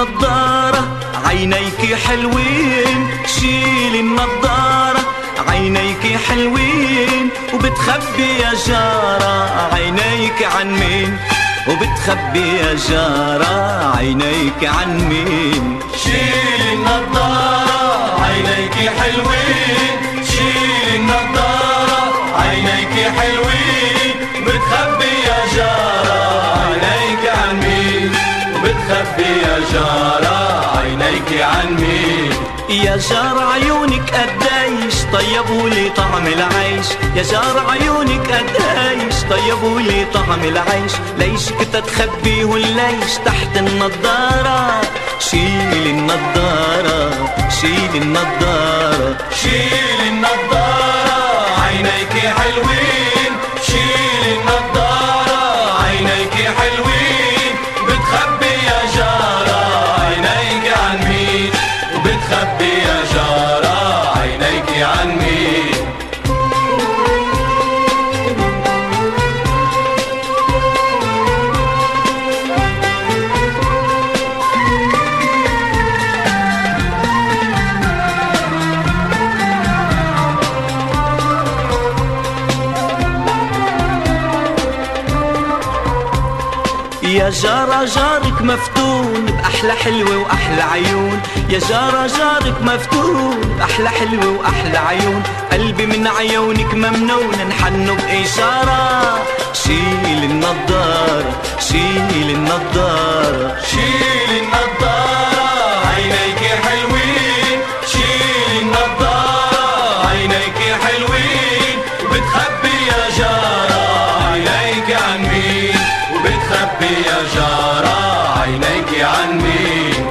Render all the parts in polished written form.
النضارة عينيك حلوين، شيلي النضارة عينيك حلوين، وبتخبي يا جارة عينيك عن مين؟ وبتخبي يا جارة عينيك عن مين؟ شيلي النضارة عينيك حلوين، شيلي النضارة عينيك حلوين، بتخبي يا جارة عينيك عن مين؟ وبتخبي يا جارة عينيك عن مين؟ يا جار عيونك قديش طيبولي طعم العيش، يا جار عيونك قديش طيبولي طعم العيش، ليش كنت تخبيه الليش تحت النضارة؟ شيلي النضارة شيلي النضارة شيلي النضارة عينيك حلوين، شيلي النضارة عينيك حلوين، بتخبي يا جارة عينيك عن مين؟ وبتخبي يا جارة عينيك عن مين؟ يا جارة جارك مفتون بأحلى حلوة وأحلى عيون، يا جارة جارك مفتون بأحلى حلوة وأحلى عيون، قلبي من عيونك ممنون نحنه بإشارة، شيل النضارة شيل النضارة شيلي النضارة عينيك حلوين، شيلي النضارة عينيك حلوين، وبتخبي يا جارة عينيك عن مين؟ وبتخبي يا جارة عينيك عن مين؟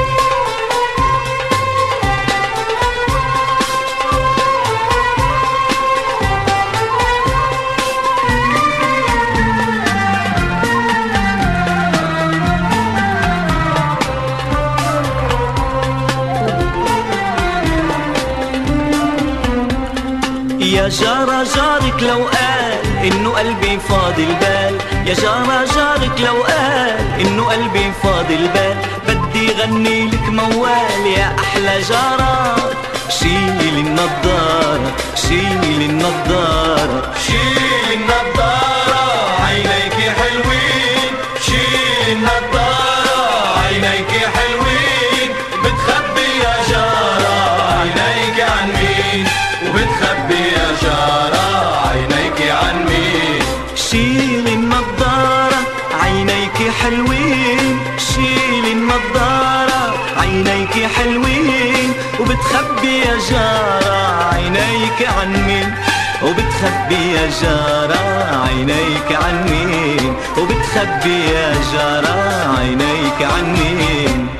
يا جارة جارك لو قال إنه قلبي فاضي البال، يا جارة جارك لو قال إنه قلبي فاضي البال، بدي غني لك موال يا أحلى جارة، شيلي النضارة شيلي النضارة شيلي النضارة عينيك حلوين، شيلي النضارة عينيك حلوين، بتخبي يا جارة عينيك عن مين؟ وبتخبي يا جارة عينيك عن مين؟ شيلي النضارة عينيك حلوين، شيلي النضارة عينيك حلوين، وبتخبي يا جارة عينيك عن مين؟ وبتخبي يا جارة عينيك عن مين؟ وبتخبي يا جارة عينيك عن مين؟